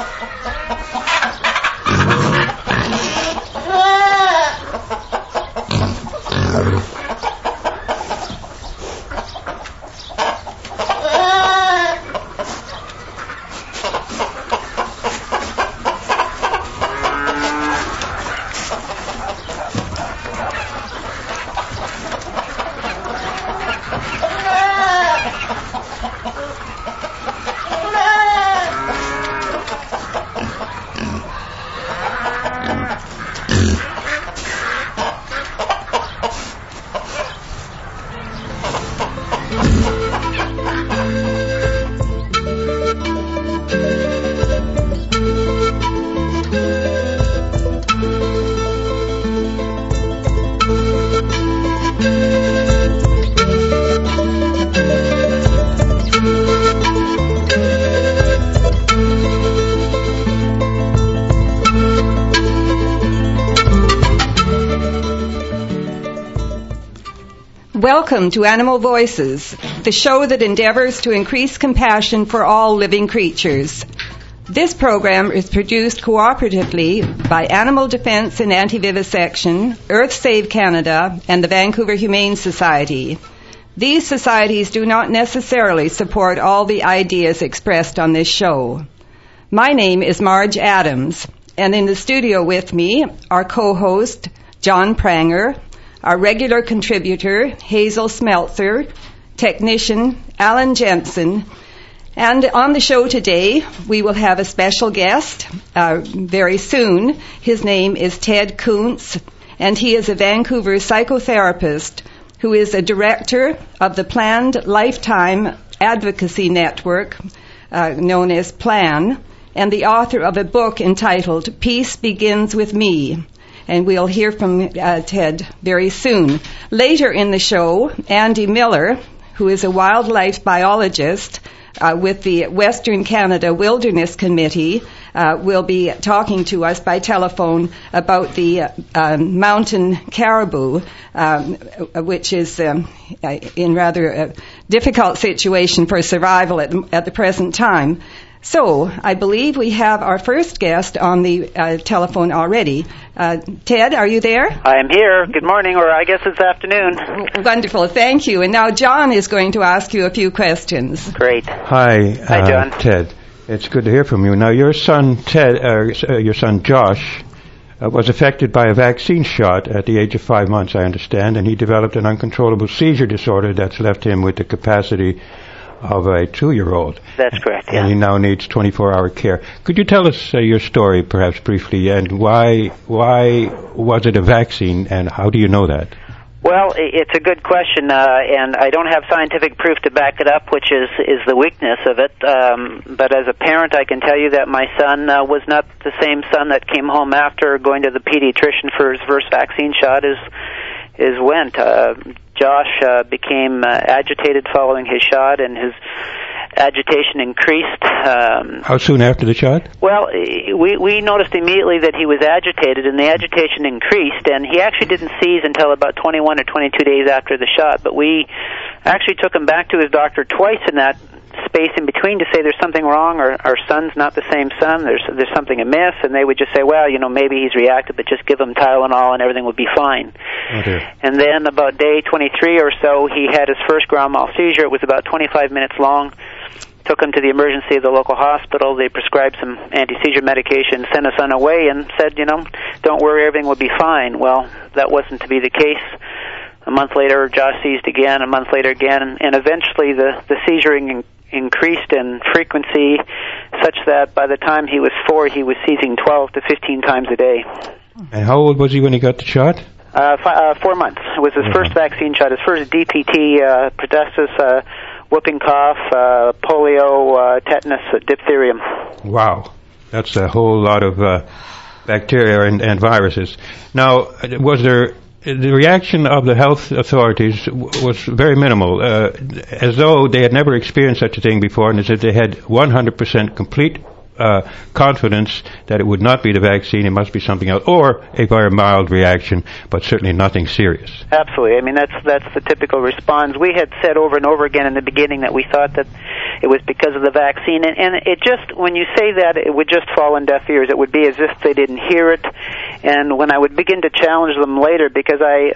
Welcome to Animal Voices, the show that endeavors to increase compassion for all living creatures. This program is produced cooperatively by Animal Defense and Anti-Vivisection, Earth Save Canada, and the Vancouver Humane Society. These societies do not necessarily support all the ideas expressed on this show. My name is Marge Adams, and in the studio with me are co-host John Pranger, our regular contributor, Hazel Smeltzer, technician, Alan Jensen. And on the show today, we will have a special guest very soon. His name is Ted Kuntz, and he is a Vancouver psychotherapist who is a director of the Planned Lifetime Advocacy Network, known as PLAN, and the author of a book entitled Peace Begins With Me. And we'll hear from Ted very soon. Later in the show, Andy Miller, who is a wildlife biologist with the Western Canada Wilderness Committee, will be talking to us by telephone about the mountain caribou, which is in rather a difficult situation for survival at the present time. So, I believe we have our first guest on the telephone already. Ted, are you there? I am here. Good morning, or I guess it's afternoon. Wonderful, thank you. And now John is going to ask you a few questions. Great. Hi, John. Ted. It's good to hear from you. Now, your son your son Josh, was affected by a vaccine shot at the age of 5 months, I understand, and he developed an uncontrollable seizure disorder that's left him with the capacity of a 2-year-old. That's correct, yeah. And he now needs 24-hour care. Could you tell us your story, perhaps briefly, and why was it a vaccine, and how do you know that? Well, it's a good question, and I don't have scientific proof to back it up, which is the weakness of it. But as a parent, I can tell you that my son was not the same son that came home after going to the pediatrician for his first vaccine shot as went. Josh became agitated following his shot, and his agitation increased. How soon after the shot? Well, we noticed immediately that he was agitated, and the agitation increased, and he actually didn't seize until about 21 or 22 days after the shot. But we actually took him back to his doctor twice in that space in between to say there's something wrong, or our son's not the same son, there's something amiss, and they would just say, well, maybe he's reacted, but just give him Tylenol and everything would be fine. Okay. And then about day 23 or so, he had his first grand mal seizure. It was about 25 minutes long. Took him to the emergency of the local hospital. They prescribed some anti-seizure medication, sent us on our way, and said, don't worry, everything will be fine. Well, that wasn't to be the case. A month later, Josh seized again, a month later again, and eventually the seizure increased in frequency such that by the time he was 4, he was seizing 12 to 15 times a day. And how old was he when he got the shot? 4 months. It was his first vaccine shot, his first DPT, pertussis, whooping cough, polio, tetanus, diphtheria. Wow. That's a whole lot of bacteria and viruses. Now, the reaction of the health authorities was very minimal, as though they had never experienced such a thing before, and as if they had 100% complete confidence that it would not be the vaccine, it must be something else, or a very mild reaction, but certainly nothing serious. Absolutely. I mean, that's the typical response. We had said over and over again in the beginning that we thought that it was because of the vaccine, and it just, when you say that, it would just fall on deaf ears. It would be as if they didn't hear it. And when I would begin to challenge them later, because I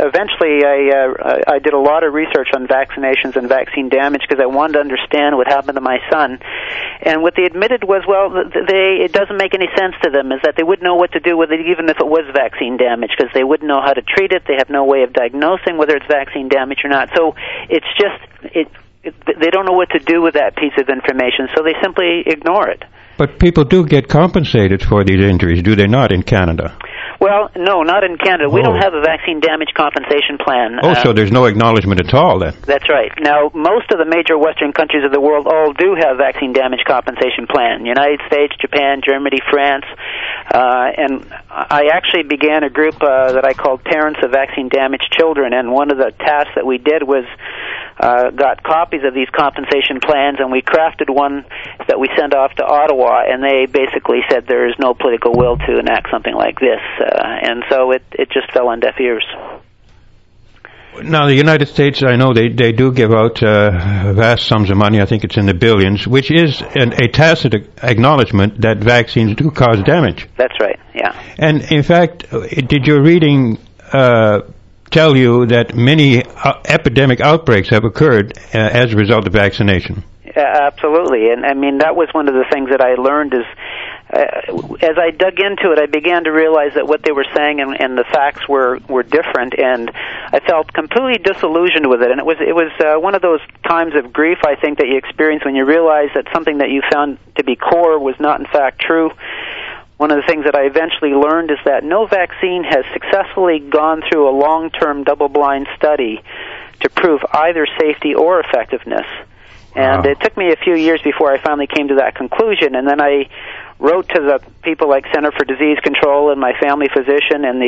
did a lot of research on vaccinations and vaccine damage because I wanted to understand what happened to my son. And what they admitted was, well, it doesn't make any sense to them, is that they wouldn't know what to do with it even if it was vaccine damage, because they wouldn't know how to treat it. They have no way of diagnosing whether it's vaccine damage or not. So it's just, they don't know what to do with that piece of information, so they simply ignore it. But people do get compensated for these injuries, do they not, in Canada? Well, no, not in Canada. We don't have a vaccine damage compensation plan. So there's no acknowledgement at all, then? That's right. Now, most of the major Western countries of the world all do have vaccine damage compensation plan. United States, Japan, Germany, France. And I actually began a group that I called Parents of Vaccine Damaged Children, and one of the tasks that we did was got copies of these compensation plans, and we crafted one that we sent off to Ottawa, and they basically said there is no political will to enact something like this. And so it just fell on deaf ears. Now, the United States, I know they do give out vast sums of money. I think it's in the billions, which is a tacit acknowledgement that vaccines do cause damage. That's right, yeah. And, in fact, did your reading tell you that many epidemic outbreaks have occurred as a result of vaccination? Absolutely. And, I mean, that was one of the things that I learned is, as I dug into it, I began to realize that what they were saying and the facts were different, and I felt completely disillusioned with it. And it was one of those times of grief, I think, that you experience when you realize that something that you found to be core was not, in fact, true. One of the things that I eventually learned is that no vaccine has successfully gone through a long-term double-blind study to prove either safety or effectiveness. And it took me a few years before I finally came to that conclusion, and then I wrote to the people like Center for Disease Control and my family physician and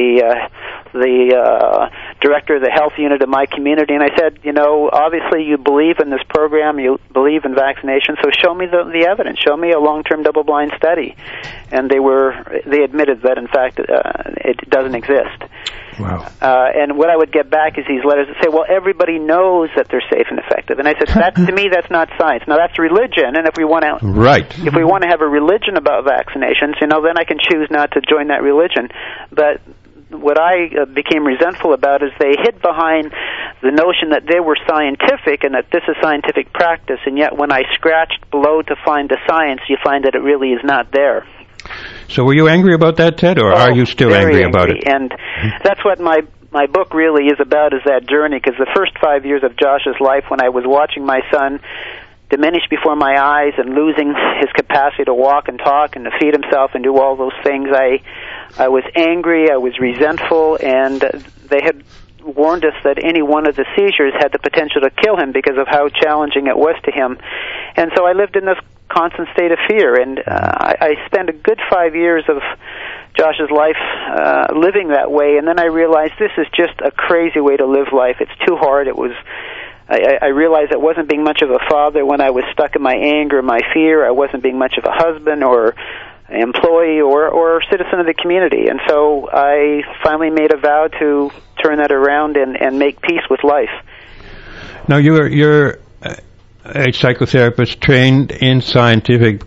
the director of the health unit of my community, and I said, you know, obviously you believe in this program, you believe in vaccination, so show me the evidence, show me a long-term double-blind study. And they admitted that, in fact, it doesn't exist. Wow. And what I would get back is these letters that say, well, everybody knows that they're safe and effective. And I said, to me, that's not science. Now, that's religion, and if we want to have a religion about vaccinations, you know, then I can choose not to join that religion. But what I became resentful about is they hid behind the notion that they were scientific and that this is scientific practice, and yet when I scratched below to find the science, you find that it really is not there. So were you angry about that, Ted, or are you still angry about it? And that's what my book really is about, is that journey, because the first 5 years of Josh's life, when I was watching my son diminish before my eyes and losing his capacity to walk and talk and to feed himself and do all those things, I was angry, I was resentful, and they had warned us that any one of the seizures had the potential to kill him because of how challenging it was to him. And so I lived in this constant state of fear, and I spent a good 5 years of Josh's life living that way, and then I realized this is just a crazy way to live life. It's too hard. I realized I wasn't being much of a father when I was stuck in my anger, my fear. I wasn't being much of a husband or employee or citizen of the community, and so I finally made a vow to turn that around and make peace with life. Now, you're a psychotherapist trained in scientific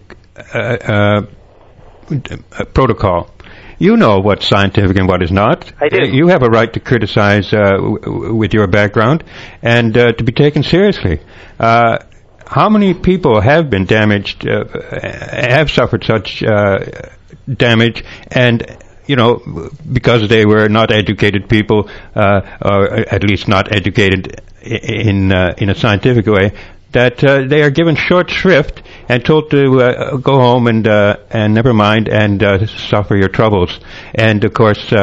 protocol. You know what's scientific and what is not. I do. You have a right to criticize with your background and to be taken seriously. How many people have been damaged, have suffered such damage, and because they were not educated people, or at least not educated in a scientific way, that they are given short shrift and told to go home and never mind and suffer your troubles. And of course,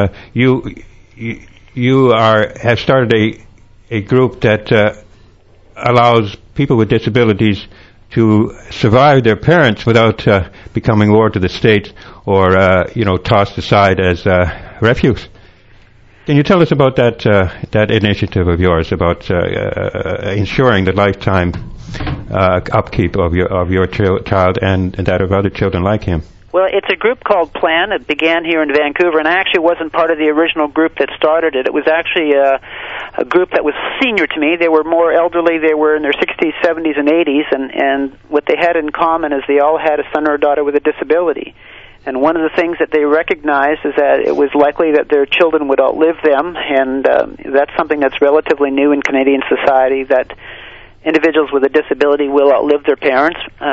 you have started a group that allows people with disabilities to survive their parents without becoming ward to the state or tossed aside as refuse. Can you tell us about that initiative of yours about ensuring the lifetime upkeep of your child and that of other children like him? Well, it's a group called Plan. It began here in Vancouver, and I actually wasn't part of the original group that started it. It was actually a group that was senior to me. They were more elderly. They were in their 60s, 70s, and 80s, and what they had in common is they all had a son or a daughter with a disability. And one of the things that they recognized is that it was likely that their children would outlive them, and that's something that's relatively new in Canadian society, that individuals with a disability will outlive their parents.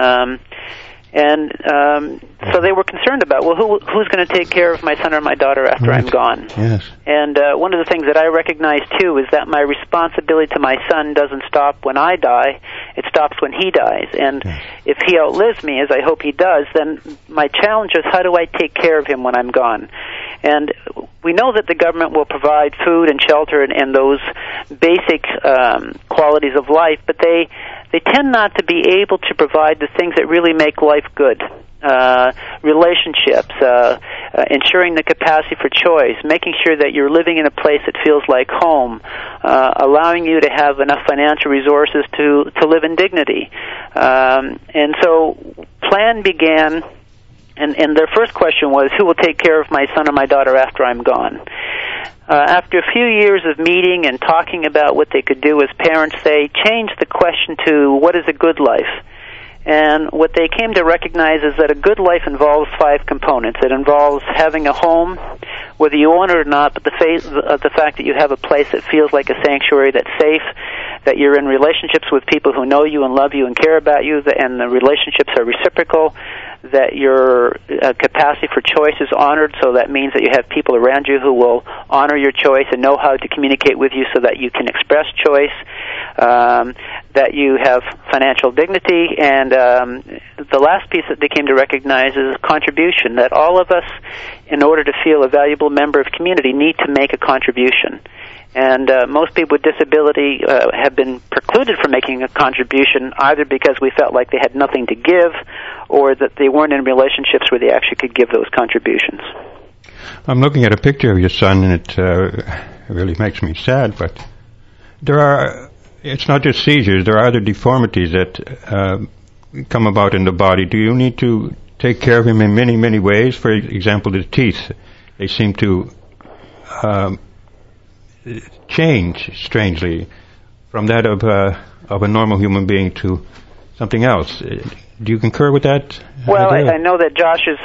So they were concerned about, well, who's going to take care of my son or my daughter after I'm gone? Yes. And one of the things that I recognize, too, is that my responsibility to my son doesn't stop when I die. It stops when he dies. And if he outlives me, as I hope he does, then my challenge is, how do I take care of him when I'm gone? And we know that the government will provide food and shelter and those basic qualities of life, but they tend not to be able to provide the things that really make life good. Relationships, ensuring the capacity for choice, making sure that you're living in a place that feels like home, allowing you to have enough financial resources to live in dignity. And so Plan began, and their first question was, who will take care of my son or my daughter after I'm gone? After a few years of meeting and talking about what they could do as parents, they changed the question to, what is a good life? And what they came to recognize is that a good life involves 5 components. It involves having a home, whether you own it or not, but the fact that you have a place that feels like a sanctuary, that's safe, that you're in relationships with people who know you and love you and care about you, and the relationships are reciprocal, that your capacity for choice is honored, so that means that you have people around you who will honor your choice and know how to communicate with you so that you can express choice, that you have financial dignity, and the last piece that they came to recognize is contribution, that all of us, in order to feel a valuable member of community, need to make a contribution. And most people with disability have been precluded from making a contribution, either because we felt like they had nothing to give, or that they weren't in relationships where they actually could give those contributions. I'm looking at a picture of your son, and it really makes me sad, but it's not just seizures, there are other deformities that come about in the body. Do you need to take care of him in many, many ways? For example, the teeth, they seem to change strangely from that of a normal human being to something else. Do you concur with that? Well, I know that Josh's,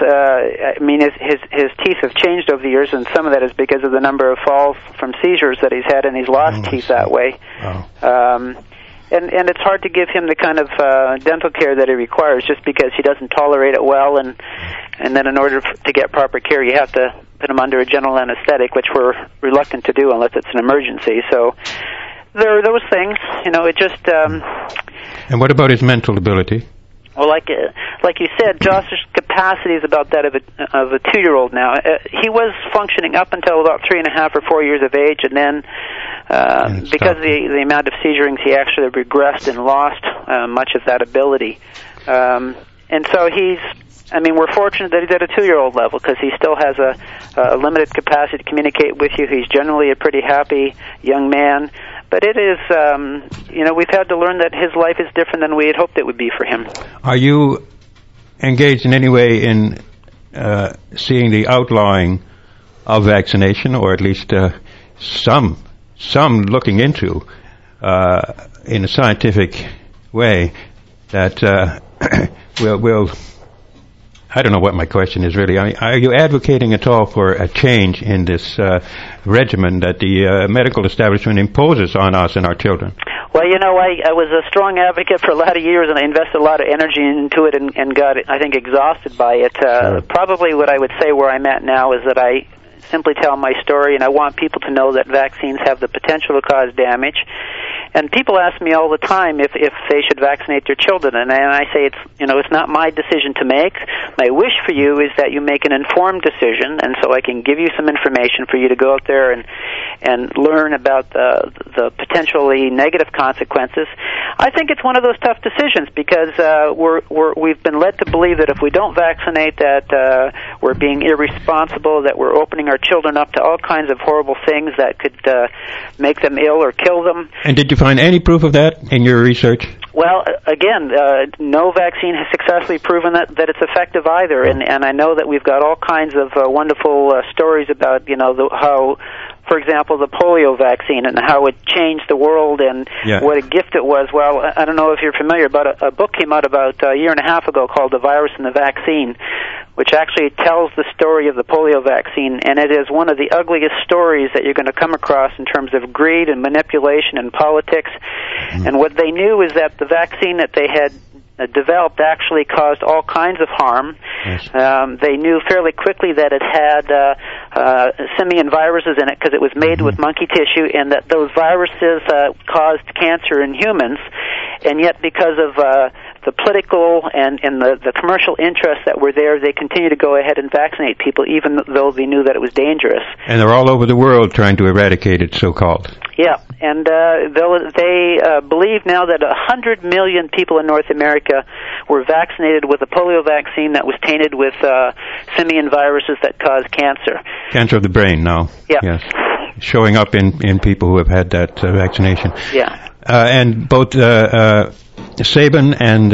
his teeth have changed over the years, and some of that is because of the number of falls from seizures that he's had, and he's lost teeth that way. Oh. And it's hard to give him the kind of dental care that he requires, just because he doesn't tolerate it well, and then in order to get proper care, you have to put him under a general anesthetic, which we're reluctant to do unless it's an emergency. So there are those things, it just... And what about his mental ability? Well, like you said, Josh's capacity is about that of a 2-year-old now. He was functioning up until about 3.5 or 4 years of age, and then because of the amount of seizurings, he actually regressed and lost much of that ability. And so we're fortunate that he's at a 2-year-old level, because he still has a limited capacity to communicate with you. He's generally a pretty happy young man. But it is, we've had to learn that his life is different than we had hoped it would be for him. Are you engaged in any way in seeing the outlawing of vaccination, or at least some looking into, in a scientific way, that will I don't know what my question is really. Are you advocating at all for a change in this regimen that the medical establishment imposes on us and our children? Well, I was a strong advocate for a lot of years, and I invested a lot of energy into it and got, I think, exhausted by it. Sure. Probably what I would say where I'm at now is that I simply tell my story, and I want people to know that vaccines have the potential to cause damage. And people ask me all the time if they should vaccinate their children, and I say it's not my decision to make. My wish for you is that you make an informed decision, and so I can give you some information for you to go out there and learn about the potentially negative consequences. I think it's one of those tough decisions, because we've been led to believe that if we don't vaccinate, that we're being irresponsible, that we're opening our children up to all kinds of horrible things that could make them ill or kill them. And did you find any proof of that in your research? Well, again, no vaccine has successfully proven that it's effective either, and I know that we've got all kinds of wonderful stories about how, for example, the polio vaccine and how it changed the world and what a gift it was. Well, I don't know if you're familiar, but a book came out about a year and a half ago called The Virus and the Vaccine, which actually tells the story of the polio vaccine, and it is one of the ugliest stories that you're going to come across in terms of greed and manipulation and politics. And what they knew is that the vaccine that they had developed actually caused all kinds of harm. Yes. They knew fairly quickly that it had simian viruses in it because it was made with monkey tissue, and that those viruses caused cancer in humans. And yet, because of the political and the commercial interests that were there, they continue to go ahead and vaccinate people, even though they knew that it was dangerous. And they're all over the world trying to eradicate it, so-called. Yeah, and they believe now that 100 million people in North America were vaccinated with a polio vaccine that was tainted with simian viruses that cause cancer. Cancer of the brain now. Yeah. Yes. Showing up in people who have had that vaccination. Yeah. And both Sabin and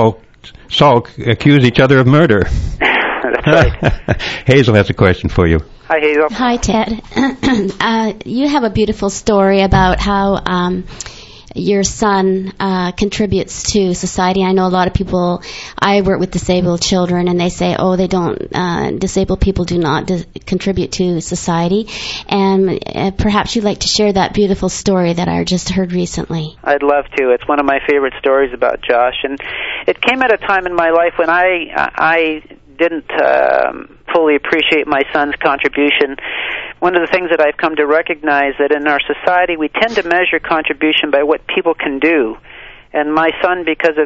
Salk accuse each other of murder. That's right. Hazel has a question for you. Hi, Hazel. Hi, Ted. You have a beautiful story about how your son contributes to society. I know a lot of people, I work with disabled children, and they say, they don't, disabled people do not contribute to society. And perhaps you'd like to share that beautiful story that I just heard recently. I'd love to. It's one of my favorite stories about Josh. And it came at a time in my life when I didn't fully appreciate my son's contribution. One of the things that I've come to recognize that in our society we tend to measure contribution by what people can do. And my son, because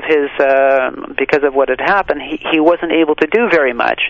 of what had happened, he wasn't able to do very much.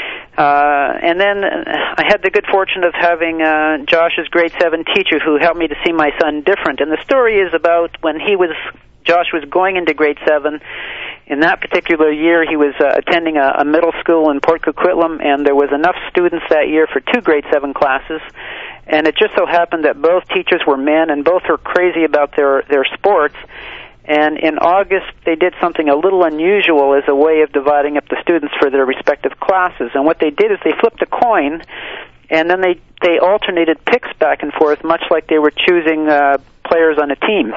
And then I had the good fortune of having Josh's grade 7 teacher who helped me to see my son different. And the story is about when Josh was going into grade 7. In that particular year, he was attending a middle school in Port Coquitlam, and there was enough students that year for 2 grade 7 classes. And it just so happened that both teachers were men, and both were crazy about their sports. And in August, they did something a little unusual as a way of dividing up the students for their respective classes. And what they did is they flipped a coin, and then they alternated picks back and forth, much like they were choosing players on a team.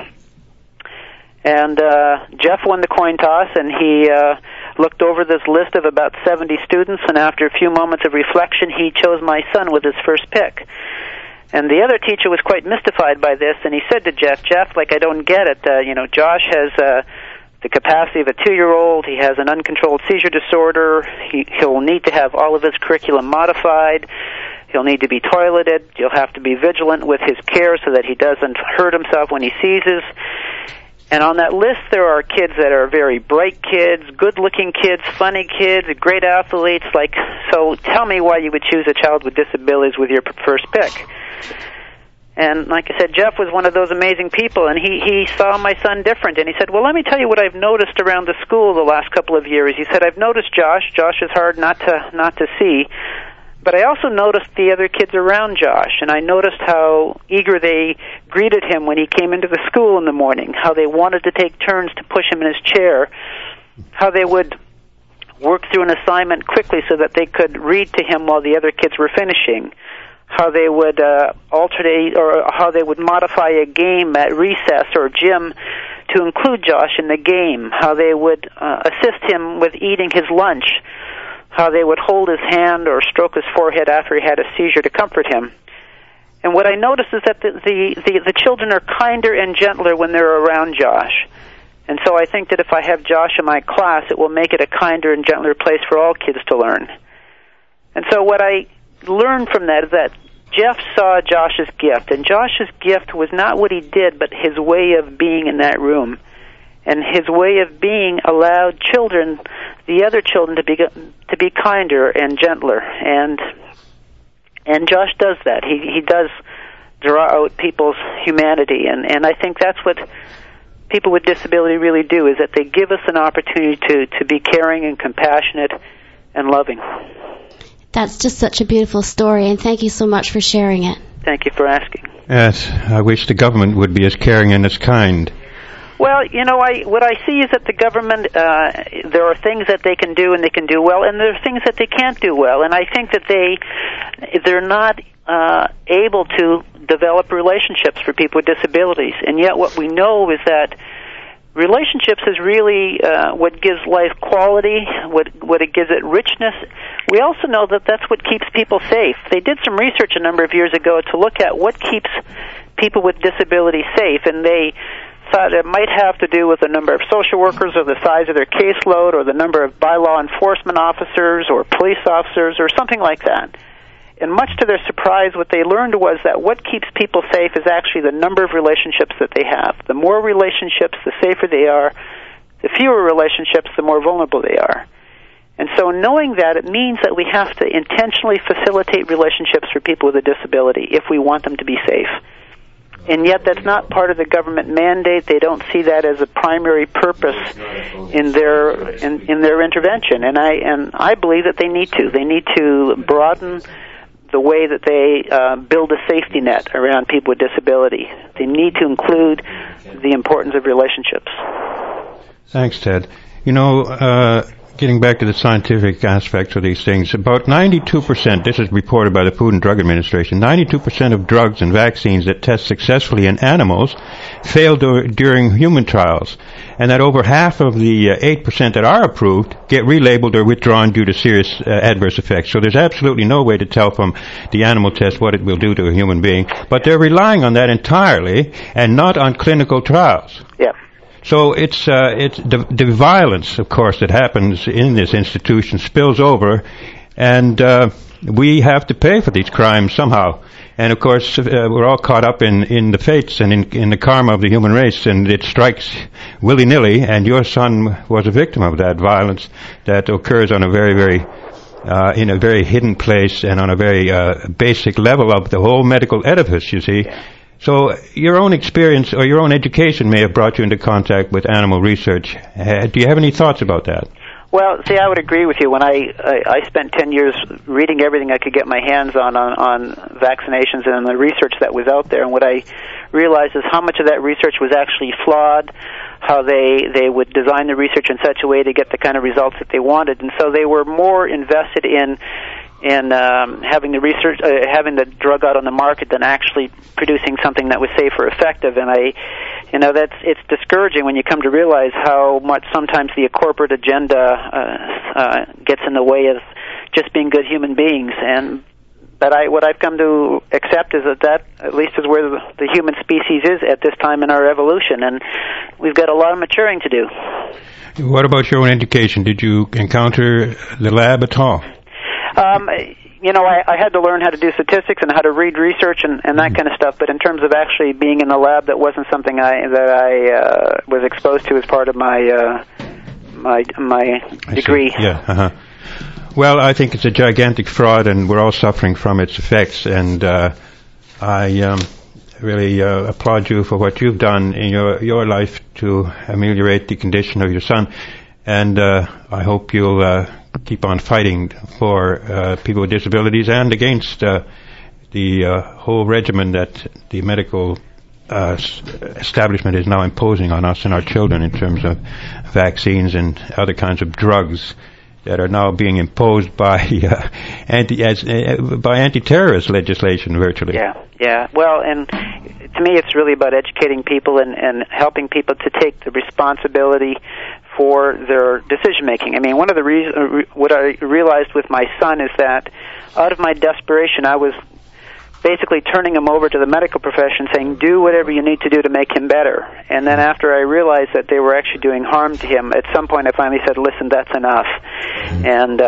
And Jeff won the coin toss, and he looked over this list of about 70 students, and after a few moments of reflection, he chose my son with his first pick. And the other teacher was quite mystified by this, and he said to Jeff, I don't get it. Josh has the capacity of a 2-year-old. He has an uncontrolled seizure disorder. He'll need to have all of his curriculum modified. He'll need to be toileted. You'll have to be vigilant with his care so that he doesn't hurt himself when he seizes. And on that list, there are kids that are very bright kids, good-looking kids, funny kids, great athletes. So tell me why you would choose a child with disabilities with your first pick. And like I said, Jeff was one of those amazing people, and he saw my son different. And he said, well, let me tell you what I've noticed around the school the last couple of years. He said, I've noticed Josh. Josh is hard not to see. But I also noticed the other kids around Josh, and I noticed how eager they greeted him when he came into the school in the morning, how they wanted to take turns to push him in his chair, how they would work through an assignment quickly so that they could read to him while the other kids were finishing, how they would alternate or how they would modify a game at recess or gym to include Josh in the game, how they would assist him with eating his lunch, how they would hold his hand or stroke his forehead after he had a seizure to comfort him. And what I noticed is that the children are kinder and gentler when they're around Josh. And so I think that if I have Josh in my class, it will make it a kinder and gentler place for all kids to learn. And so what I learned from that is that Jeff saw Josh's gift, and Josh's gift was not what he did, but his way of being in that room. And his way of being allowed children, the other children, to be kinder and gentler. And Josh does that. He does draw out people's humanity. And I think that's what people with disability really do, is that they give us an opportunity to be caring and compassionate and loving. That's just such a beautiful story, and thank you so much for sharing it. Thank you for asking. Yes, I wish the government would be as caring and as kind. Well, what I see is that the government, there are things that they can do and they can do well, and there are things that they can't do well. And I think that they're not able to develop relationships for people with disabilities. And yet what we know is that relationships is really what gives life quality, what it gives it richness. We also know that that's what keeps people safe. They did some research a number of years ago to look at what keeps people with disabilities safe, and they thought it might have to do with the number of social workers or the size of their caseload or the number of bylaw enforcement officers or police officers or something like that. And much to their surprise, what they learned was that what keeps people safe is actually the number of relationships that they have. The more relationships, the safer they are. The fewer relationships, the more vulnerable they are. And so knowing that, it means that we have to intentionally facilitate relationships for people with a disability if we want them to be safe. And yet that's not part of the government mandate. They don't see that as a primary purpose in their intervention. And I believe that they need to. They need to broaden the way that they build a safety net around people with disability. They need to include the importance of relationships. Thanks, Ted. Getting back to the scientific aspects of these things, about 92%, this is reported by the Food and Drug Administration, 92% of drugs and vaccines that test successfully in animals fail during human trials, and that over half of the 8% that are approved get relabeled or withdrawn due to serious adverse effects. So there's absolutely no way to tell from the animal test what it will do to a human being, but they're relying on that entirely and not on clinical trials. Yeah. So it's the violence, of course, that happens in this institution spills over, and we have to pay for these crimes somehow. And of course, we're all caught up in the fates and in the karma of the human race, and it strikes willy-nilly. And your son was a victim of that violence that occurs on a very, very in a very hidden place and on a very basic level of the whole medical edifice. You see. So your own experience or your own education may have brought you into contact with animal research. Do you have any thoughts about that? Well, see, I would agree with you. When I spent 10 years reading everything I could get my hands on vaccinations and the research that was out there, and what I realized is how much of that research was actually flawed, how they would design the research in such a way to get the kind of results that they wanted. And so they were more invested in having the research, having the drug out on the market than actually producing something that was safe or effective. And it's discouraging when you come to realize how much sometimes the corporate agenda gets in the way of just being good human beings. But what I've come to accept is that at least is where the human species is at this time in our evolution, and we've got a lot of maturing to do. What about your own education? Did you encounter the lab at all? I had to learn how to do statistics and how to read research and that kind of stuff. But in terms of actually being in the lab, that wasn't something that I was exposed to as part of my degree. Yeah. Uh-huh. Well, I think it's a gigantic fraud, and we're all suffering from its effects. And I really applaud you for what you've done in your life to ameliorate the condition of your son. And I hope you'll keep on fighting for people with disabilities and against the whole regimen that the medical establishment is now imposing on us and our children in terms of vaccines and other kinds of drugs that are now being imposed by anti-terrorist legislation virtually. Yeah. Well, and to me it's really about educating people and helping people to take the responsibility for their decision making. I mean, one of the reasons, what I realized with my son is that out of my desperation, I was basically turning him over to the medical profession, saying, do whatever you need to do to make him better. And then after I realized that they were actually doing harm to him, at some point I finally said, listen, that's enough. And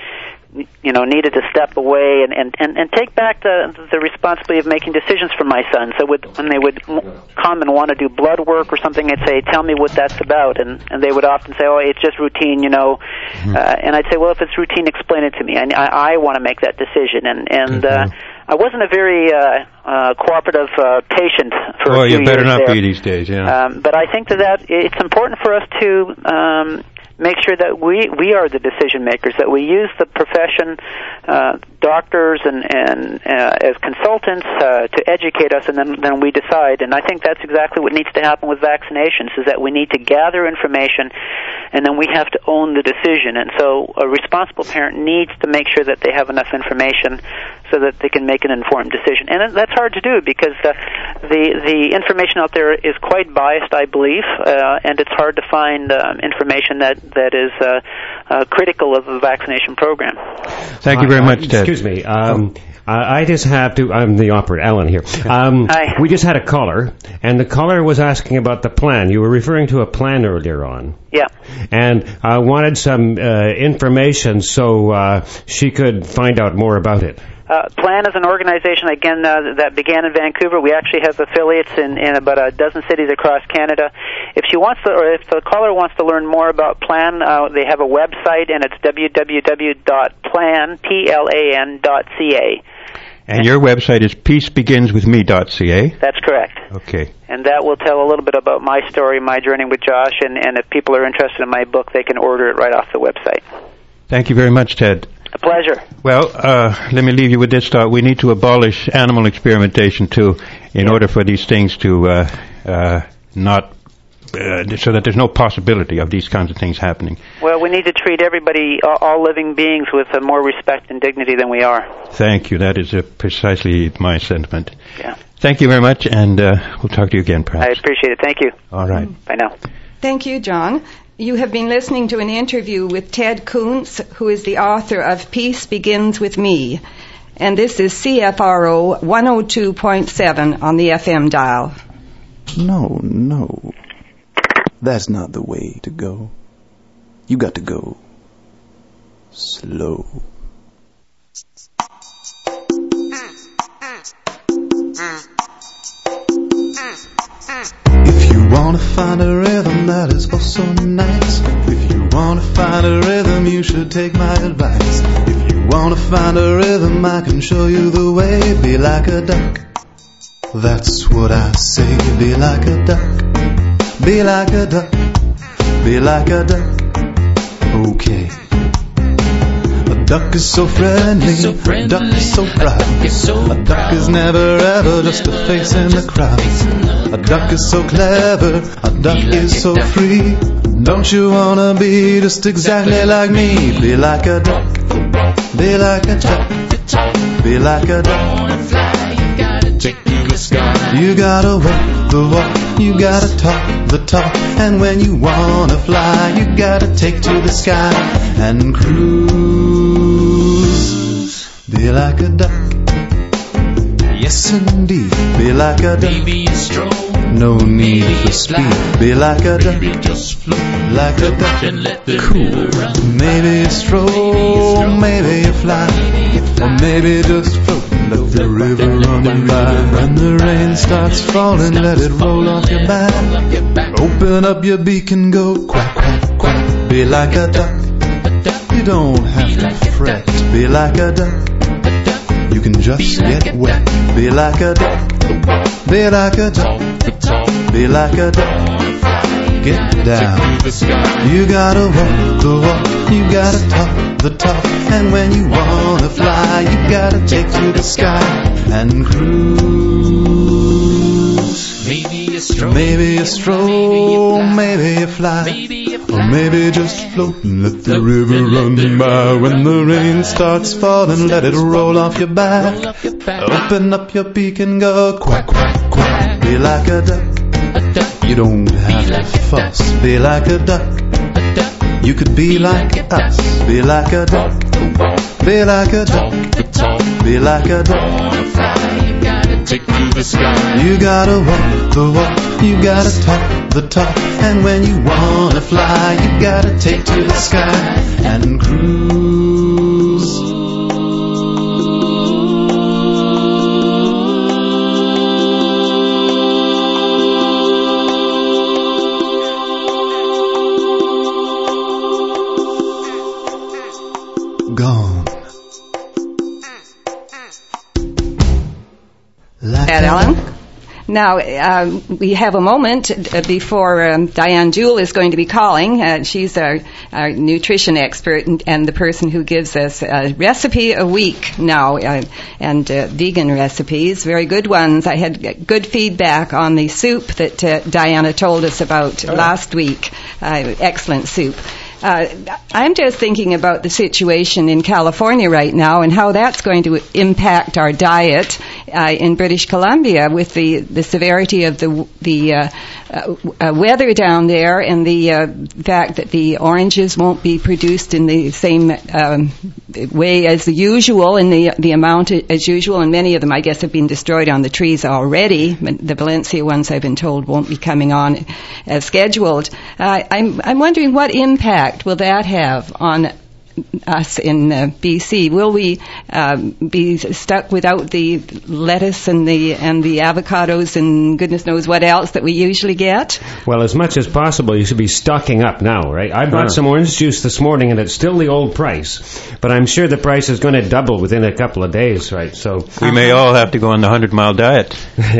needed to step away and take back the responsibility of making decisions for my son. So when they would come and want to do blood work or something, I'd say, tell me what that's about. And they would often say, oh, it's just routine, And I'd say, well, if it's routine, explain it to me. I want to make that decision. And I wasn't a very cooperative patient for a few years. You better not there. be these days, yeah. But I think that it's important for us to make sure that we are the decision makers, that we use the profession, doctors and as consultants to educate us, and then we decide. And I think that's exactly what needs to happen with vaccinations, is that we need to gather information, and then we have to own the decision. And so a responsible parent needs to make sure that they have enough information so that they can make an informed decision. And that's hard to do because the information out there is quite biased, I believe, and it's hard to find information that is critical of the vaccination program. Thank you very much, Ted. Excuse me. I just have to, I'm the operator, Alan here. Hi. We just had a caller, and the caller was asking about the plan. You were referring to a plan earlier on. Yeah. And I wanted some information so she could find out more about it. Plan is an organization, again, that began in Vancouver. We actually have affiliates in about a dozen cities across Canada. If the caller wants to learn more about Plan, they have a website, and it's www.plan.ca. And your website is peacebeginswithme.ca? That's correct. Okay. And that will tell a little bit about my story, my journey with Josh, and if people are interested in my book, they can order it right off the website. Thank you very much, Ted. A pleasure. Well, let me leave you with this thought. We need to abolish animal experimentation, too, in order for these things to not... so that there's no possibility of these kinds of things happening. Well, we need to treat everybody, all living beings, with more respect and dignity than we are. Thank you. That is precisely my sentiment. Yeah. Thank you very much, and we'll talk to you again, perhaps. I appreciate it. Thank you. All right. Bye now. Thank you, John. You have been listening to an interview with Ted Kuntz, who is the author of Peace Begins with Me. And this is CFRO 102.7 on the FM dial. No. That's not the way to go. You got to go slow. If you want to find a rhythm that is oh so nice, if you want to find a rhythm, you should take my advice. If you want to find a rhythm, I can show you the way. Be like a duck. That's what I say. Be like a duck. Be like a duck, be like a duck, okay. A duck is so friendly, a duck is so bright. A duck is never ever just a face in the crowd. A duck is so clever, a duck is so free. Don't you wanna be just exactly like me? Be like a duck, be like a duck, be like a duck. You gotta walk the walk, you gotta talk the talk, and when you wanna fly, you gotta take to the sky and cruise. Be like a duck, yes indeed. Be like a duck, no need for speed. Be like a duck, like a duck, cool. Maybe you stroll, maybe you fly, or maybe just float. Let the river run by. When the rain starts falling, let it roll off your back. Open up your beak and go quack, quack, quack. Be like a duck. You don't have to fret. Be like a duck. You can just get wet. Be like a duck. Be like a duck. Be like a duck. Get down. You gotta walk the walk. You gotta talk the talk. And when you wanna fly, you gotta take to the sky and cruise. Maybe you stroll, maybe you fly, or maybe just float and let the river run by. When the rain starts falling, let it roll off your back. Open up your beak and go quack, quack, quack. Be like a duck. You don't have to fuss. Be like a duck. You could be like us. Be like a duck. Be like a duck. Be like a duck. You gotta walk the walk. You gotta talk the talk. And when you wanna fly, you gotta take to the sky and cruise. Gone. Ed Allen? Now, we have a moment before Diane Jewell is going to be calling. She's our nutrition expert and the person who gives us a recipe a week now, and vegan recipes, very good ones. I had good feedback on the soup that Diana told us about last week. Excellent soup. I'm just thinking about the situation in California right now and how that's going to impact our diet in British Columbia with the severity of the weather down there and the fact that the oranges won't be produced in the same way as usual, in the amount as usual, and many of them, I guess, have been destroyed on the trees already. The Valencia ones, I've been told, won't be coming on as scheduled. I'm wondering what impact will that have on us in BC? Will we be stuck without the lettuce and the avocados and goodness knows what else that we usually get? Well, as much as possible, you should be stocking up now, right? I bought some orange juice this morning, and it's still the old price, but I'm sure the price is going to double within a couple of days, right? So we may all have to go on the 100-mile diet.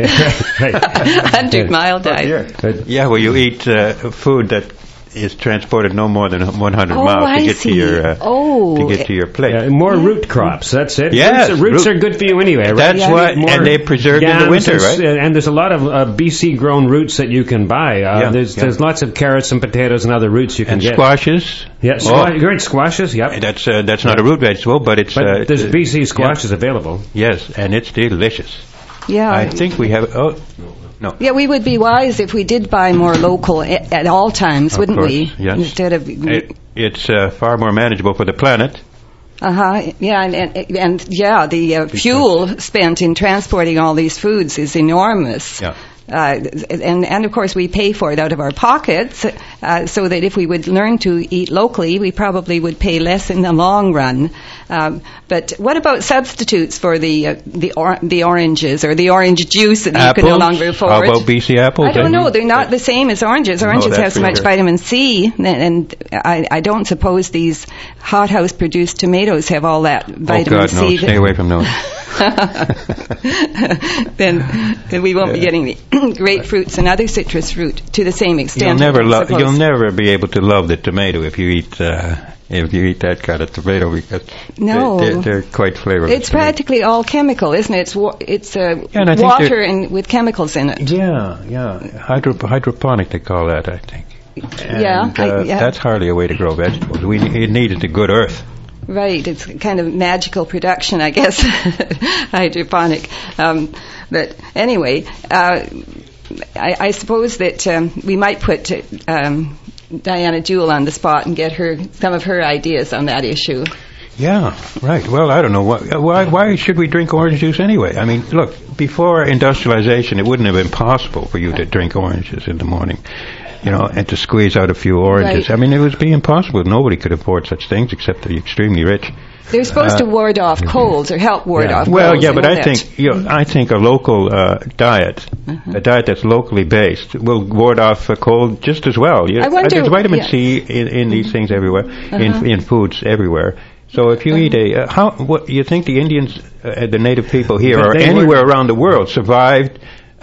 100-mile diet. Yeah, where you eat food that is transported no more than 100 miles to get to your plate. More root crops. That's it. Yes, roots are good for you anyway, right? That's what, and they preserve in the winter, right? And there's a lot of BC grown roots that you can buy. There's lots of carrots and potatoes and other roots you can get. And squashes. Yeah, great squashes. Yep. That's not a root vegetable, but it's. But there's BC squashes available. Yes, and it's delicious. Yeah. I think we have. No. Yeah, we would be wise if we did buy more local at all times, wouldn't we? Yes. Instead of it's far more manageable for the planet. Yeah, and the fuel spent in transporting all these foods is enormous. Yeah. And of course we pay for it out of our pockets, so that if we would learn to eat locally, we probably would pay less in the long run. But what about substitutes for the oranges or the orange juice that you can no longer afford? How about BC apples? I don't know. They're not the same as oranges. Oranges have so much vitamin C, and I don't suppose these hothouse produced tomatoes have all that vitamin C. Oh God, no! Stay away from those. then we won't be getting the grapefruits and other citrus fruit to the same extent. You'll never be able to love the tomato if you eat that kind of tomato, because they're quite flavorful. It's practically all chemical, isn't it? It's water and with chemicals in it. Yeah. Hydroponic, they call that, I think. And, yeah. That's hardly a way to grow vegetables. It needed the good earth. Right, it's kind of magical production, I guess, hydroponic. But anyway, I suppose that we might put Diana Jewell on the spot and get some of her ideas on that issue. Yeah, right. Well, I don't know. Why should we drink orange juice anyway? I mean, look, before industrialization, it wouldn't have been possible for you to drink oranges in the morning. And to squeeze out a few oranges. Right. I mean, it would be impossible. Nobody could afford such things except the extremely rich. They're supposed to ward off colds or help ward off colds. Well, yeah, but I think a local diet, a diet that's locally based, will ward off a cold just as well. I wonder, there's vitamin C in these things everywhere, in foods everywhere. So if you eat what you think the Indians, the native people here, or anywhere around the world, survived? They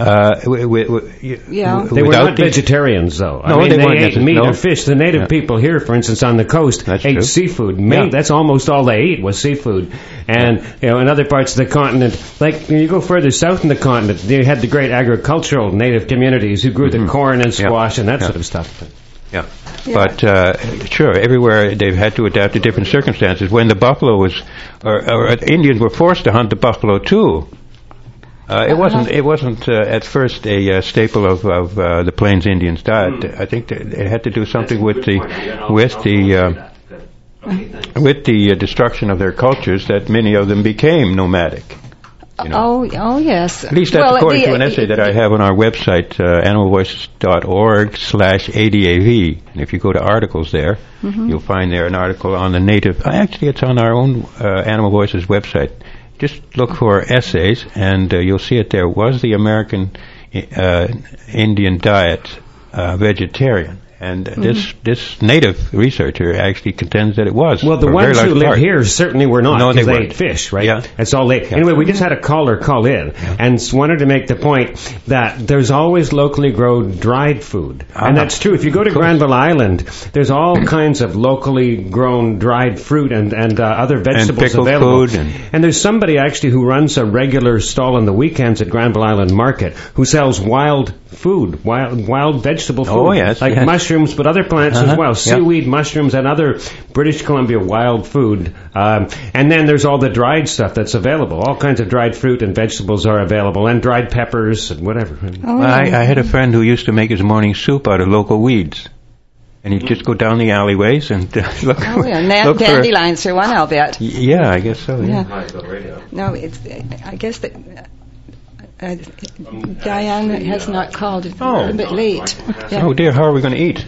were not vegetarians, though. They ate meat or fish. The native people here, for instance, on the coast, ate seafood. That's almost all they ate was seafood. And in other parts of the continent, like you go further south in the continent, they had the great agricultural native communities who grew the corn and squash and that sort of stuff. Yeah. But sure, everywhere they've had to adapt to different circumstances. When the buffalo or Indians were forced to hunt the buffalo too. It wasn't at first a staple of the Plains Indians' diet. I think that it had to do something with the destruction of their cultures that many of them became nomadic. Oh yes. At least that's according to an essay that I have on our website, animalvoices.org/ADAV. And if you go to articles there, you'll find there an article on the native. Actually, it's on our own Animal Voices website. Just look for essays, and you'll see it there. Was the American Indian diet vegetarian? And this native researcher actually contends that it was. Well, the ones who live here certainly were not, because they ate fish, right? Yeah. That's all they... Anyway, we just had a caller call in and wanted to make the point that there's always locally grown dried food. And that's true. If you go to Granville Island, there's all kinds of locally grown dried fruit and other vegetables available. Food and there's somebody actually who runs a regular stall on the weekends at Granville Island Market who sells wild food, wild vegetable food. Oh, yes. Like mushrooms, but other plants as well. Seaweed, mushrooms, and other British Columbia wild food. And then there's all the dried stuff that's available. All kinds of dried fruit and vegetables are available, and dried peppers and whatever. I had a friend who used to make his morning soup out of local weeds. And he'd just go down the alleyways and look. Oh, yeah. Look dandelions are one, I'll bet. Yeah, I guess so. Yeah. No, I guess that Diane has not called. It's a bit late. Yeah. Oh dear, how are we going to eat?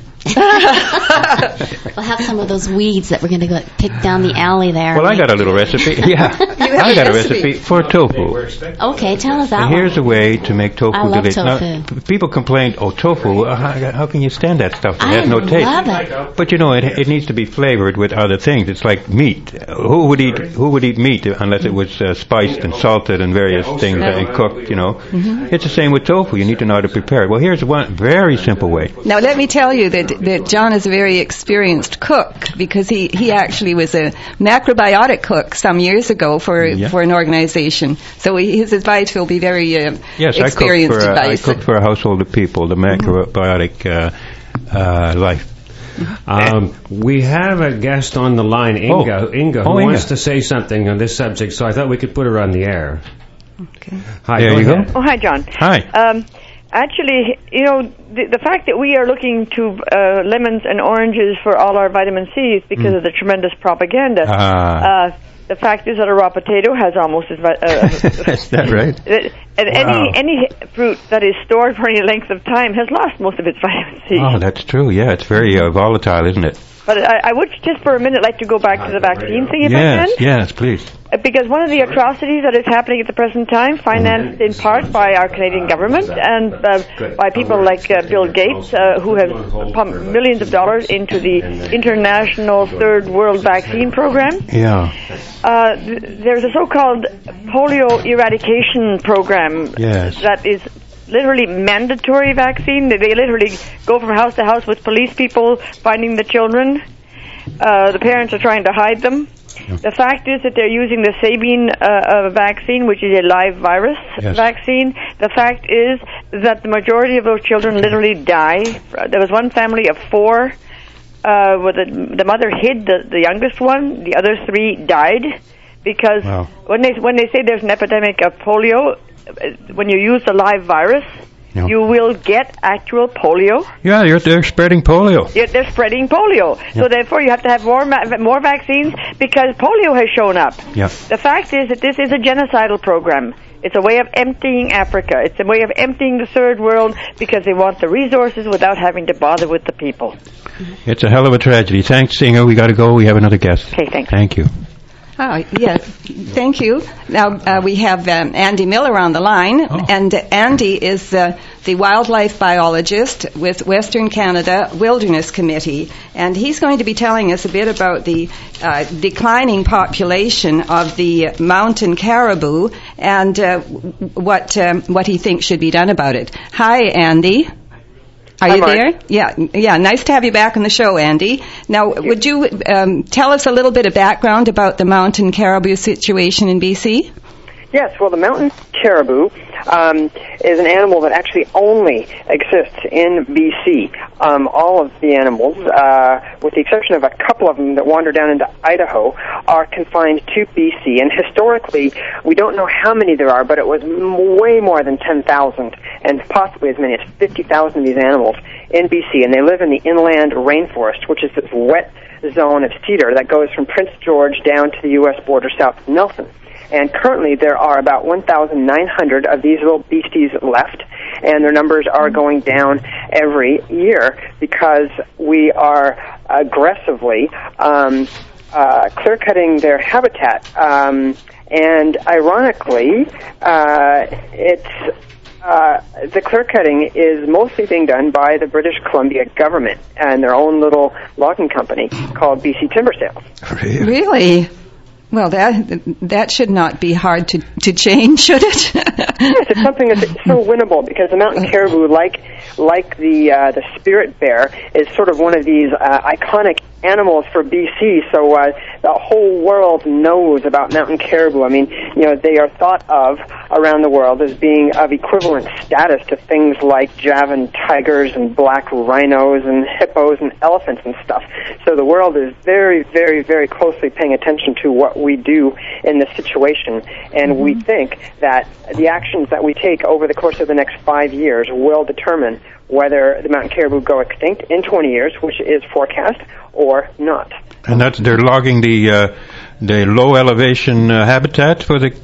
We'll have some of those weeds that we're going to go pick down the alley there. Well, I got a little recipe. Yeah, I got a recipe for tofu. Okay, tell us that. And here's a way to make tofu I love delicious. tofu. Now, people complain, tofu, how can you stand that stuff? It has no taste. I love it. But it needs to be flavored with other things. It's like meat. Who would eat meat unless it was spiced and salted and various things and cooked? It's the same with tofu. You need to know how to prepare it. Well, here's one very simple way. Now, let me tell you that John is a very experienced cook, because he actually was a macrobiotic cook some years ago for an organization. So his advice will be very experienced advice. I cook for a household of people, the macrobiotic life. We have a guest on the line, Inga, who wants to say something on this subject, so I thought we could put her on the air. Okay. Hi, there you go. Oh, hi, John. Hi. Actually, the fact that we are looking to lemons and oranges for all our vitamin C is because of the tremendous propaganda. The fact is that a raw potato has almost as much... Is that right? And any fruit that is stored for any length of time has lost most of its vitamin C. Oh, that's true. Yeah, it's very volatile, isn't it? But I would just for a minute like to go back to the vaccine thing, if I can. Yes, please. Because one of the atrocities that is happening at the present time, financed in part by our Canadian government and by people like Bill Gates, who have pumped millions of dollars into the International Third World Vaccine Program. Yeah. There's a so-called polio eradication program that is literally mandatory vaccine. They literally go from house to house with police people finding the children. The parents are trying to hide them. The fact is that they're using the Sabine vaccine, which is a live virus vaccine. The fact is that the majority of those children literally die. There was one family of 4 where the mother hid the youngest one. The other 3 died because when they say there's an epidemic of polio, when you use the live virus, you will get actual polio. Yeah, they're spreading polio. Yeah, they're spreading polio. So therefore you have to have more vaccines because polio has shown up. Yeah. The fact is that this is a genocidal program. It's a way of emptying Africa. It's a way of emptying the third world because they want the resources without having to bother with the people. It's a hell of a tragedy. Thanks, Singer. We got to go. We have another guest. Okay, thanks. Thank you. Oh, yes. Thank you. Now, we have Andy Miller on the line, and Andy is the wildlife biologist with Western Canada Wilderness Committee, and he's going to be telling us a bit about the declining population of the mountain caribou and what he thinks should be done about it. Hi, Andy. Are you there? Yeah. Nice to have you back on the show, Andy. Now, would you tell us a little bit of background about the mountain caribou situation in BC? Yes, well, the mountain caribou is an animal that actually only exists in BC. All of the animals, with the exception of a couple of them that wander down into Idaho, are confined to BC. And historically, we don't know how many there are, but it was way more than 10,000, and possibly as many as 50,000 of these animals in BC. And they live in the inland rainforest, which is this wet zone of cedar that goes from Prince George down to the U.S. border south of Nelson. And currently there are about 1,900 of these little beasties left, and their numbers are going down every year because we are aggressively clear-cutting their habitat. And ironically, it's The clear cutting is mostly being done by the British Columbia government and their own little logging company called BC Timber Sales. Really? Well, that should not be hard to change, should it? Yes, it's something that's so winnable because the mountain caribou, like the spirit bear, is sort of one of these iconic animals for BC. So the whole world knows about mountain caribou. I mean, they are thought of around the world as being of equivalent status to things like Javan tigers and black rhinos and hippos and elephants and stuff. So the world is very, very, very closely paying attention to what we do in this situation, and we think that the actions that we take over the course of the next 5 years will determine whether the mountain caribou go extinct in 20 years, which is forecast, or not. And they're logging the low elevation habitat for the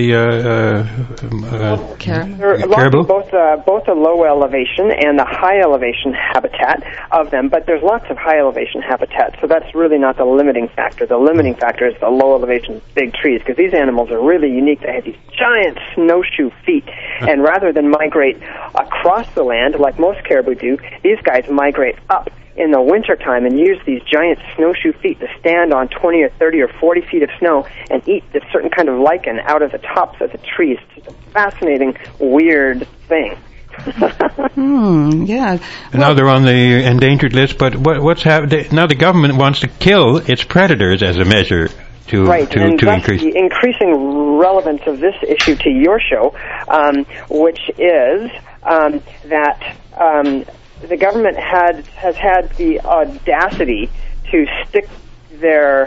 caribou. Both the low elevation and the high elevation habitat of them, but there's lots of high elevation habitat, so that's really not the limiting factor. The limiting factor is the low elevation big trees, because these animals are really unique. They have these giant snowshoe feet, and rather than migrate across the land like most caribou do, these guys migrate up in the wintertime and use these giant snowshoe feet to stand on 20 or 30 or 40 feet of snow and eat this certain kind of lichen out of the tops of the trees. It's a fascinating, weird thing. Yeah. Now they're on the endangered list, but what's happened? Now the government wants to kill its predators as a measure to increase. The increasing relevance of this issue to your show, which is that the government has had the audacity to stick their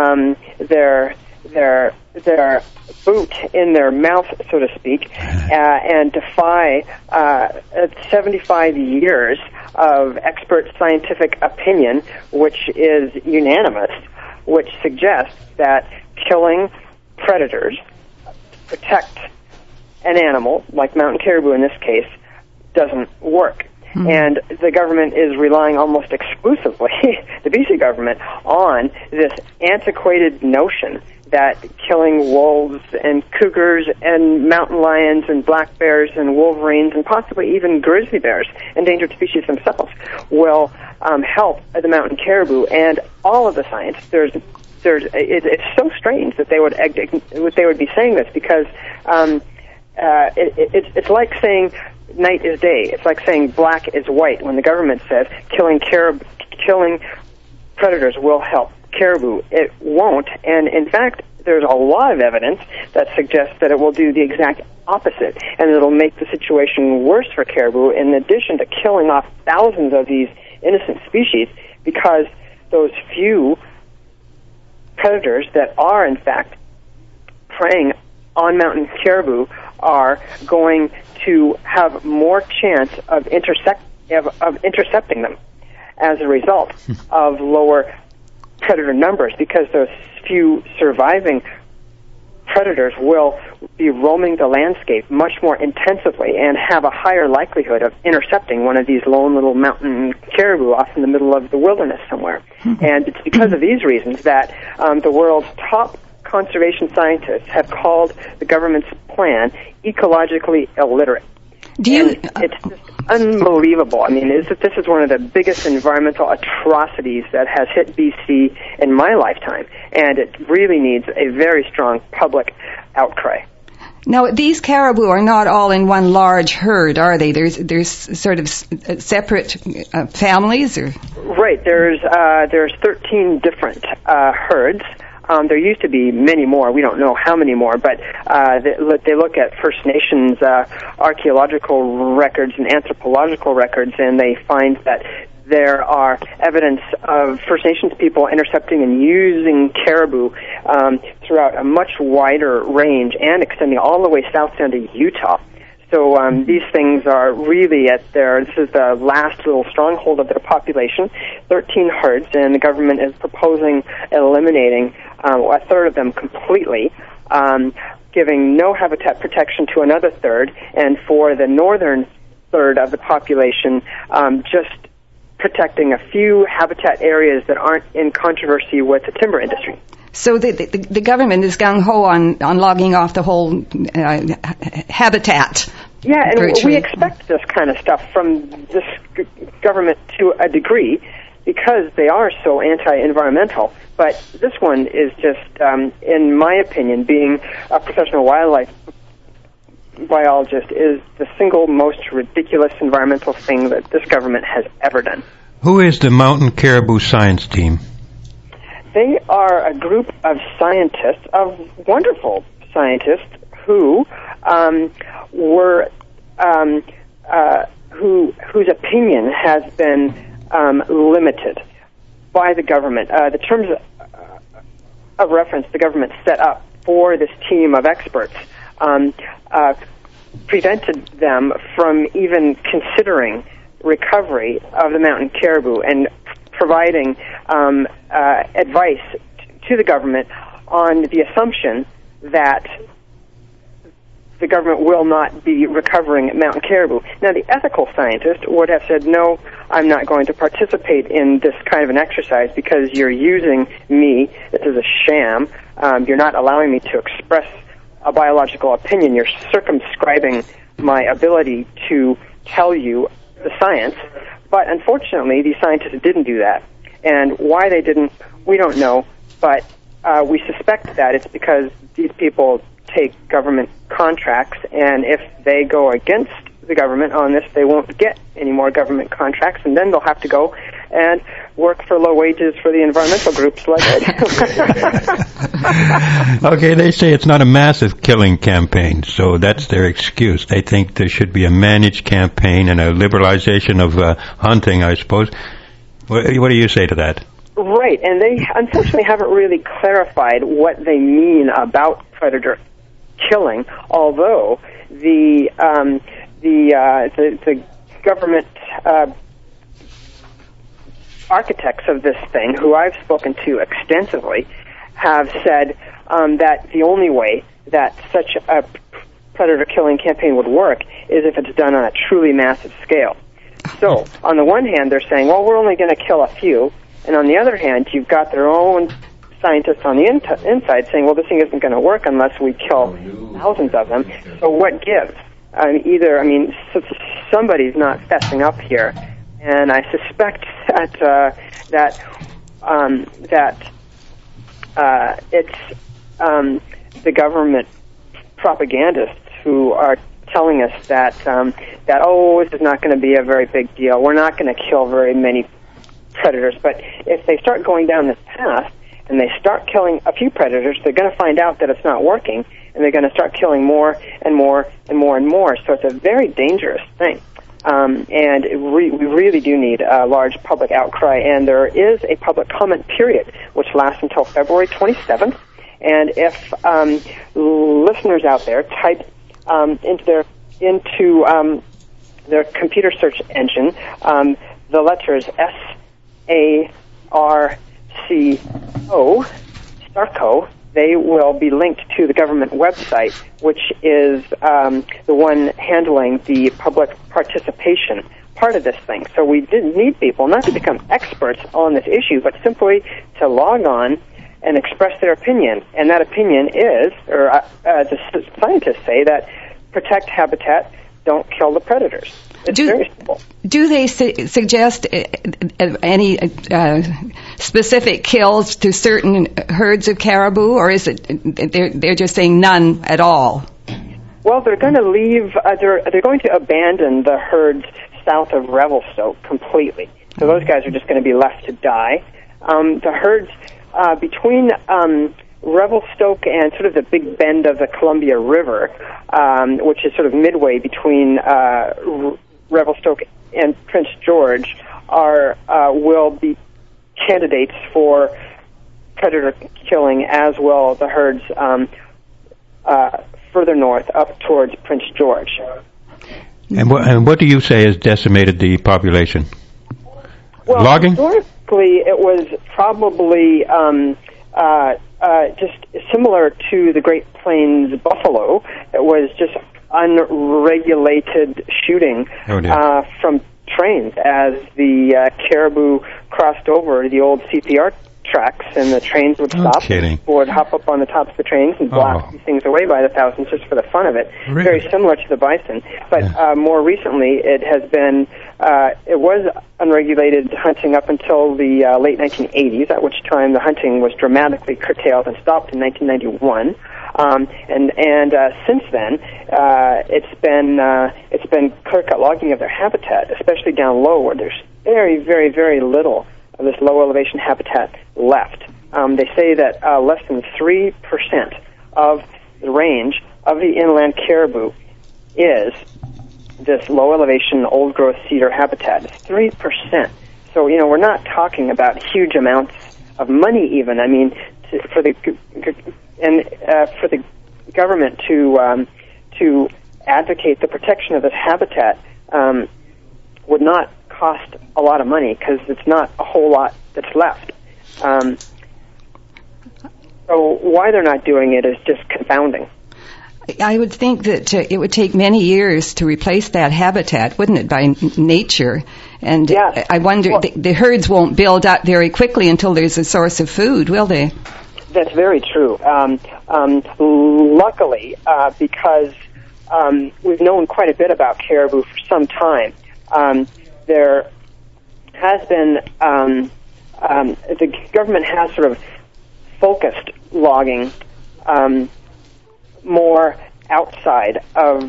boot in their mouth, so to speak, and defy 75 years of expert scientific opinion, which is unanimous, which suggests that killing predators to protect an animal, like mountain caribou in this case, doesn't work. And the government is relying almost exclusively, the BC government, on this antiquated notion that killing wolves and cougars and mountain lions and black bears and wolverines and possibly even grizzly bears, endangered species themselves, will help the mountain caribou. And all of the science, it's so strange that they would be saying this, because it's like saying night is day. It's like saying black is white when the government says killing predators will help caribou. It won't, and in fact, there's a lot of evidence that suggests that it will do the exact opposite, and it'll make the situation worse for caribou, in addition to killing off thousands of these innocent species, because those few predators that are, in fact, preying on mountain caribou are going to have more chance of intercepting them as a result of lower predator numbers, because those few surviving predators will be roaming the landscape much more intensively and have a higher likelihood of intercepting one of these lone little mountain caribou off in the middle of the wilderness somewhere. And it's because of these reasons that the world's top conservation scientists have called the government's plan ecologically illiterate. It's just unbelievable. I mean, this is one of the biggest environmental atrocities that has hit BC in my lifetime, and it really needs a very strong public outcry. Now, these caribou are not all in one large herd, are they? There's sort of separate families, or right? There's 13 different herds. There used to be many more. We don't know how many more, but they look at First Nations archaeological records and anthropological records, and they find that there are evidence of First Nations people intercepting and using caribou throughout a much wider range and extending all the way south down to Utah. So these things are really this is the last little stronghold of their population, 13 herds, and the government is proposing eliminating a third of them completely, giving no habitat protection to another third, and for the northern third of the population, just protecting a few habitat areas that aren't in controversy with the timber industry. So the government is gung-ho on logging off the whole habitat. Yeah, and we expect this kind of stuff from this government to a degree because they are so anti-environmental. But this one is just, in my opinion, being a professional wildlife biologist, is the single most ridiculous environmental thing that this government has ever done. Who is the Mountain Caribou Science Team? They are a group of scientists, of wonderful scientists, who whose opinion has been limited by the government. The terms of reference the government set up for this team of experts prevented them from even considering recovery of the mountain caribou and providing advice to the government on the assumption that the government will not be recovering mountain caribou. Now, the ethical scientist would have said, no, I'm not going to participate in this kind of an exercise because you're using me. This is a sham. You're not allowing me to express a biological opinion. You're circumscribing my ability to tell you the science. But unfortunately, these scientists didn't do that. And why they didn't, we don't know. But we suspect that it's because these people take government contracts, and if they go against the government on this, they won't get any more government contracts, and then they'll have to go and work for low wages for the environmental groups like I do. Okay, they say it's not a massive killing campaign, so that's their excuse. They think there should be a managed campaign and a liberalization of hunting, I suppose. What do you say to that? Right, and they unfortunately haven't really clarified what they mean about predator killing, although the government architects of this thing, who I've spoken to extensively, have said that the only way that such a predator killing campaign would work is if it's done on a truly massive scale. So, on the one hand, they're saying, well, we're only going to kill a few, and on the other hand, you've got their own scientists on the inside saying, well, this thing isn't going to work unless we kill thousands of them. So what gives? Somebody's not fessing up here, and I suspect that it's the government propagandists who are telling us that this is not going to be a very big deal. We're not going to kill very many predators. But if they start going down this path and they start killing a few predators, they're going to find out that it's not working, and they're going to start killing more and more and more and more. So it's a very dangerous thing. And we really do need a large public outcry, and there is a public comment period which lasts until February 27th. And if listeners out there type into their computer search engine the letters SARCO, SARCO, they will be linked to the government website, which is the one handling the public participation part of this thing. So we didn't need people not to become experts on this issue, but simply to log on and express their opinion. And that opinion is, or the scientists say, that protect habitat, don't kill the predators. It's very simple. Do they suggest any specific kills to certain herds of caribou, or is it they're just saying none at all? Well, they're going to leave. They're going to abandon the herds south of Revelstoke completely. So those guys are just going to be left to die. The herds between Revelstoke and sort of the big bend of the Columbia River, which is sort of midway between Revelstoke and Prince George, will be candidates for predator killing, as will the herds further north up towards Prince George. And what do you say has decimated the population? Well, logging? Historically, it was probably just similar to the Great Plains buffalo. It was just unregulated shooting from trains as the caribou crossed over the old CPR tracks, and the trains would stop. People would hop up on the tops of the trains and blast these things away by the thousands just for the fun of it. Really? Very similar to the bison. But more recently, it has been, it was unregulated hunting up until the late 1980s, at which time the hunting was dramatically curtailed and stopped in 1991. And since then, it's been clear-cut logging of their habitat, especially down low, where there's very, very, very little of this low elevation habitat left. They say that less than 3% of the range of the inland caribou is this low elevation old growth cedar habitat. It's 3%. So, we're not talking about huge amounts of money even. I mean, for the government to advocate the protection of this habitat would not cost a lot of money, because it's not a whole lot that's left. So why they're not doing it is just confounding. I would think that it would take many years to replace that habitat, wouldn't it, by nature? And yes. I wonder, the herds won't build up very quickly until there's a source of food, will they? That's very true. Luckily, because we've known quite a bit about caribou for some time, there has been, the government has sort of focused logging more outside of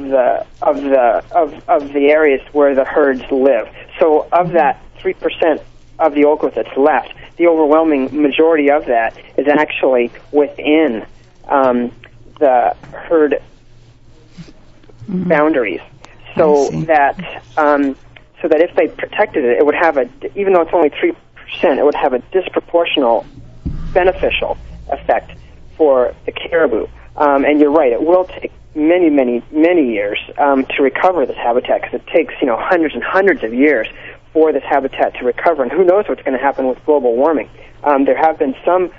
the areas where the herds live. So of that 3% of the old growth that's left, the overwhelming majority of that is actually within the herd boundaries. So that if they protected it, it would have even though it's only 3%, it would have a disproportional beneficial effect for the caribou. And you're right, it will take many, many, many years to recover this habitat, because it takes hundreds and hundreds of years for this habitat to recover, and who knows what's going to happen with global warming. There have been some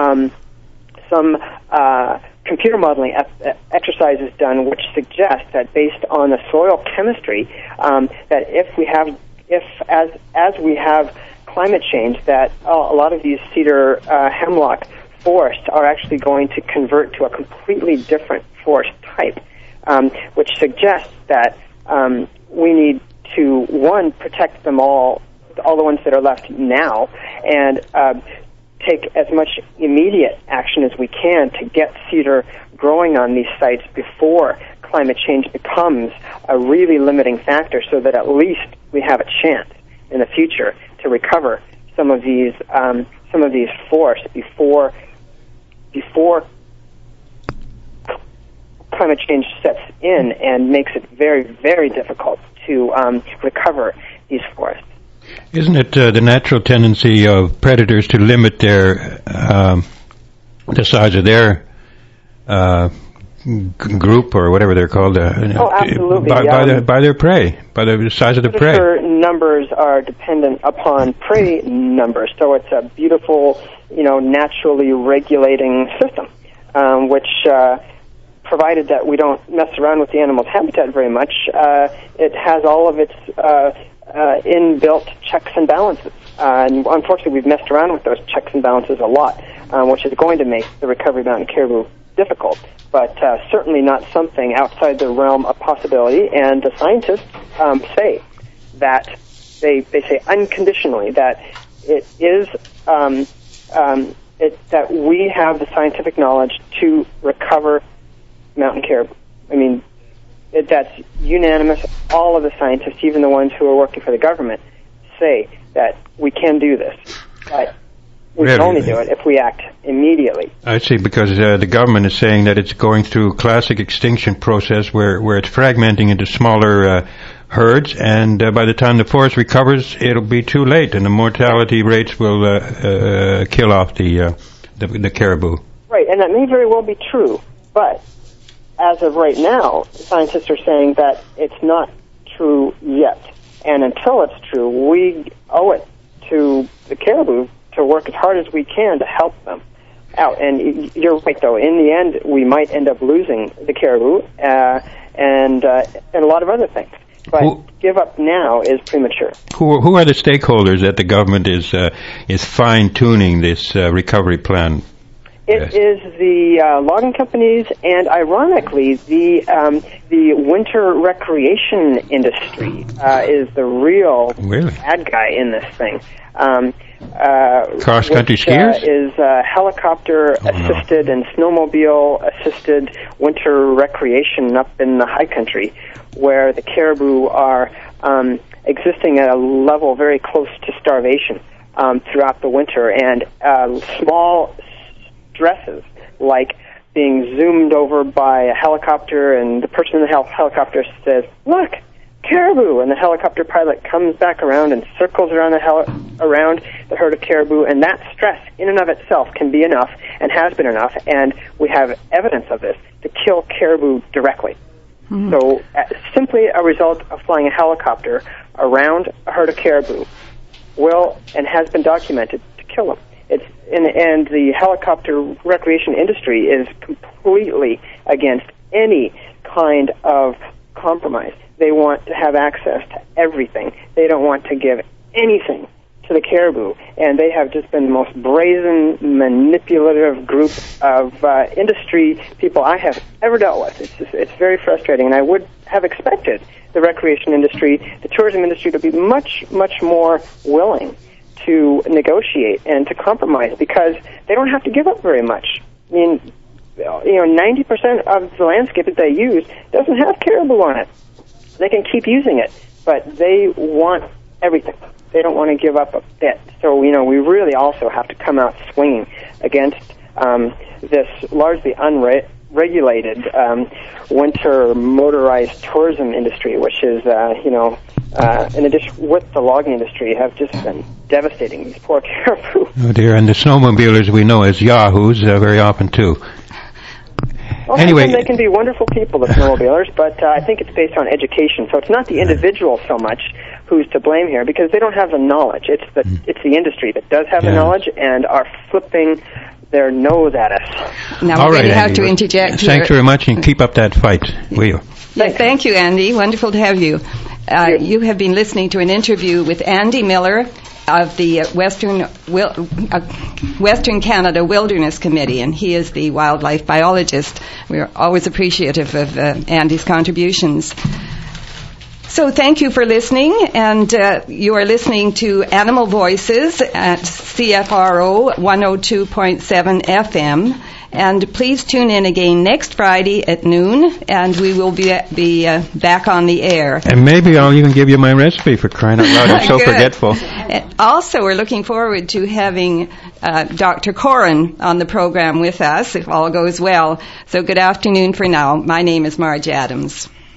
computer modeling exercises done which suggest that based on the soil chemistry, that as we have climate change, that a lot of these cedar hemlock forests are actually going to convert to a completely different forest type, which suggests that we need to, one, protect them all the ones that are left now, and take as much immediate action as we can to get cedar growing on these sites before climate change becomes a really limiting factor, so that at least we have a chance in the future to recover some of these forests before climate change sets in and makes it very, very difficult to recover these forests. Isn't it the natural tendency of predators to limit their the size of their group, or whatever they're called? Absolutely. By their prey, by the size of the prey. Predator numbers are dependent upon prey numbers, so it's a beautiful, naturally regulating system, which, provided that we don't mess around with the animal's habitat very much, it has all of its inbuilt checks and balances. And unfortunately, we've messed around with those checks and balances a lot, which is going to make the recovery of mountain caribou difficult, but certainly not something outside the realm of possibility. And the scientists say that they say unconditionally that it is that we have the scientific knowledge to recover mountain caribou. I mean, that's unanimous. All of the scientists, even the ones who are working for the government, say that we can do this. But we can only do it if we act immediately. I see, because the government is saying that it's going through a classic extinction process where it's fragmenting into smaller herds, and by the time the forest recovers, it'll be too late, and the mortality rates will kill off the caribou. Right, and that may very well be true, but as of right now, scientists are saying that it's not true yet. And until it's true, we owe it to the caribou to work as hard as we can to help them out. And you're right, though. In the end, we might end up losing the caribou and a lot of other things. But give up now is premature. Who are the stakeholders that the government is fine-tuning this recovery plan? It is the logging companies and, ironically, the winter recreation industry is the real bad guy in this thing. Cross-country skiers? Is helicopter-assisted and snowmobile-assisted winter recreation up in the high country, where the caribou are existing at a level very close to starvation throughout the winter, and small stresses like being zoomed over by a helicopter, and the person in the helicopter says, "Look, caribou," and the helicopter pilot comes back around and circles around around the herd of caribou, and that stress in and of itself can be enough, and has been enough, and we have evidence of this, to kill caribou directly. Mm-hmm. So simply a result of flying a helicopter around a herd of caribou will and has been documented to kill them. And the helicopter recreation industry is completely against any kind of compromise. They want to have access to everything. They don't want to give anything to the caribou, and they have just been the most brazen, manipulative group of industry people I have ever dealt with. It's very frustrating, and I would have expected the recreation industry, the tourism industry, to be much, much more willing to negotiate and to compromise, because they don't have to give up very much. I mean, 90% of the landscape that they use doesn't have caribou on it. They can keep using it, but they want everything. They don't want to give up a bit. So, we really also have to come out swinging against this largely unregulated winter motorized tourism industry, which is, in addition with the logging industry, have just been devastating these poor caribou. Oh dear, and the snowmobilers we know as yahoos very often too. Well, anyway, they can be wonderful people, the snowmobilers, but I think it's based on education. So it's not the individual so much who's to blame here, because they don't have the knowledge. It's the industry that does have the knowledge and are flipping their nose at us. Now we're going to have to interject here. Thanks very much, and keep up that fight, will you? Thank you, Andy. Wonderful to have you. You have been listening to an interview with Andy Miller of the Western Canada Wilderness Committee, and he is the wildlife biologist. We're always appreciative of Andy's contributions. So thank you for listening, and you are listening to Animal Voices at CFRO 102.7 FM. And please tune in again next Friday at noon, and we will be back on the air. And maybe I'll even give you my recipe, for crying out loud. I'm so forgetful. Also, we're looking forward to having Dr. Corin on the program with us, if all goes well. So good afternoon for now. My name is Marge Adams.